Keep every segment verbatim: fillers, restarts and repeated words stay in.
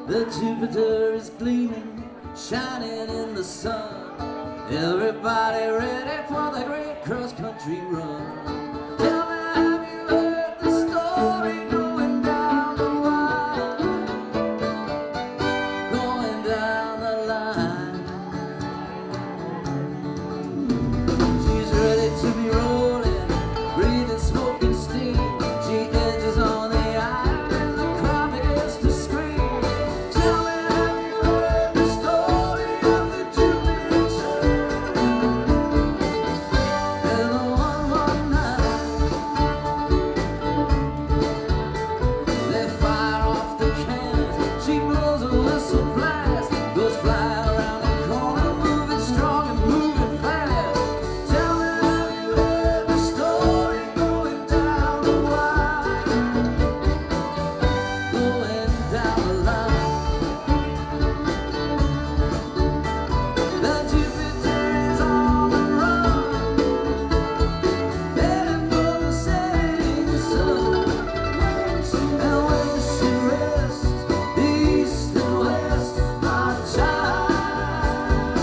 The Jupiter is gleaming, shining in the sun. Everybody ready for the great cross-country run. Tell me, have you heard the story going down the line? Going down the line. She's ready to be rolling, breathing smoke and steam. She edges on the aisle and the crowd begins to scream. Tell me, have you heard the story of the Jupiter and the one one nine? They fire off the cannons, she blows a whistle blast, goes flying around the corner, moving strong and moving fast. Tell me, have you heard the story going down the line? Going down the line. The Jupiter is on the run, heading for the setting sun. And when she rests, east and west are tied.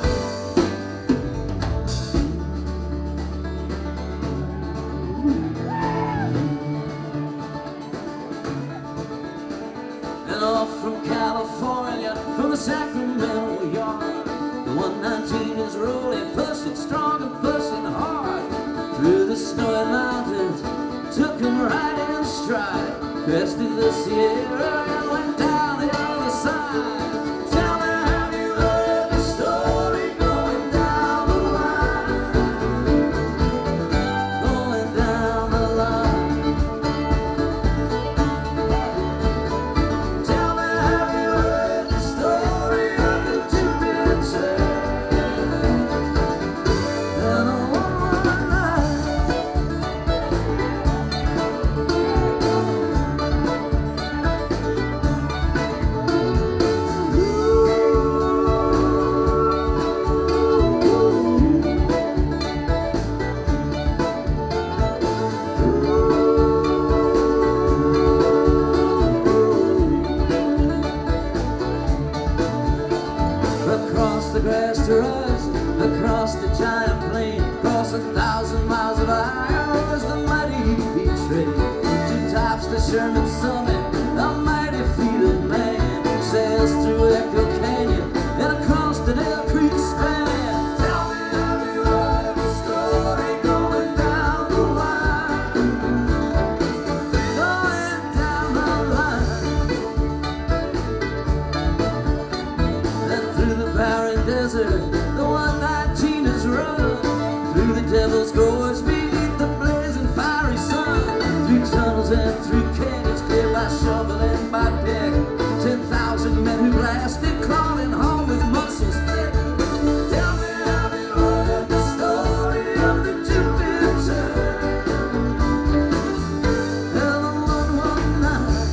And off from California, from the Sacramento yard, the one nineteen is rolling, pushing strong and pushing hard through the snowy mountains, took him right in stride, crested the Sierra and went down the other side. Tell me, have you heard the story going down the line? Going down the line. Tell me, have you heard the story of the Jupiter and the one one nine? Across the grass to rise, across the giant plain, across a thousand miles of iron, was the mighty feet train. She tops the Sherman summit, a mighty feet of man, sails through Echo Canyon and across the Dale Creek span. Tell me, have you heard the story going down the line? Going down the line. And through the barren desert, the one nineteen is run, through the Devil's Gorge, beneath the blazing fiery sun, through tunnels and through canyons, cleared by shovel and by pick. Ten thousand men who blasted, crawling home with muscles thick. Tell me, have you heard the story of the Jupiter and the one one nine?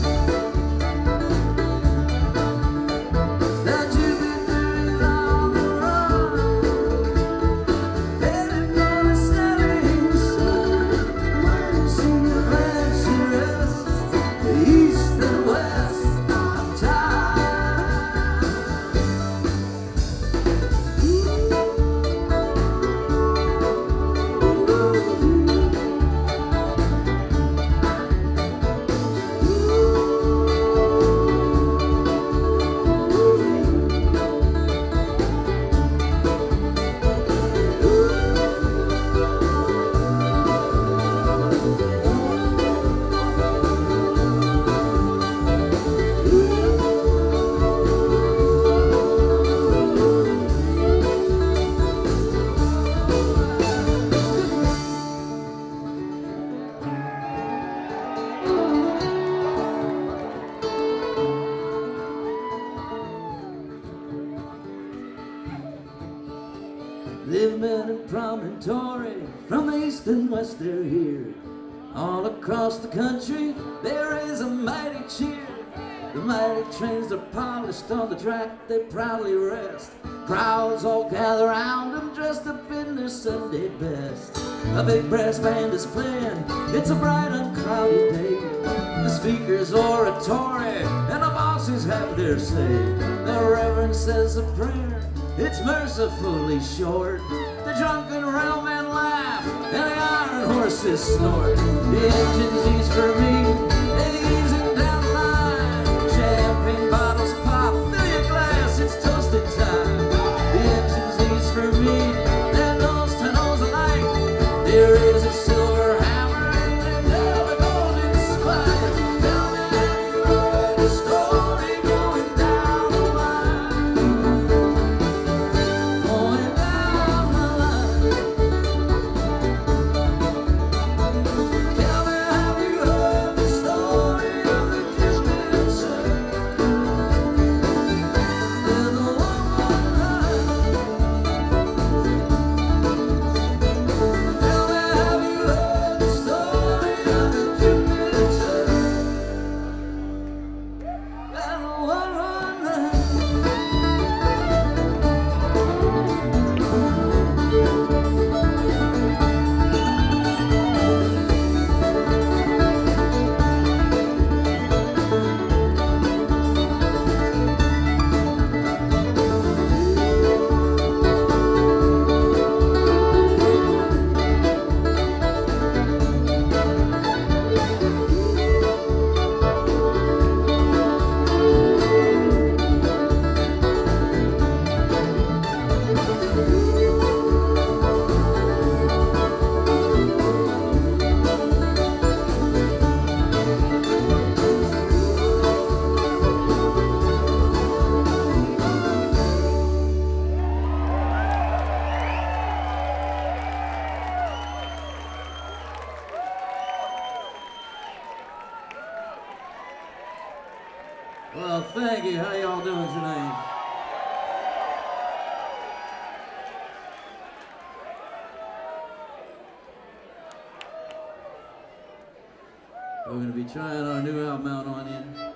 The Jupiter is on the run, heading for the setting sun. When she rests, east and west are tied. They've met in promontory, from the east and west they're here. All across the country there is a mighty cheer. The mighty trains are polished on the track, they proudly rest. Crowds all gather round them, dressed up in their Sunday best. A big brass band is playing, it's a bright uncloudy day. The speaker's oratory, and the boss horses have their say. The Reverend says a prayer, it's mercifully short. The drunken railmen laugh and the iron horses snort. The engine's ease for me, they easing down the line. Champagne bottles pop, fill your glass, it's toasting time. The engine's ease for me, they're nose to nose alike. There is a silver hammer and they never golden spike. Tell me, have you heard the story going down the line? Going down the line. Tell me, have you heard the story of the Kidman Sir? In the one line. Tell me, have you heard the story of the Kidman Sir? In the one line. Well, thank you. How y'all doing tonight? We're going to be trying our new album out on you.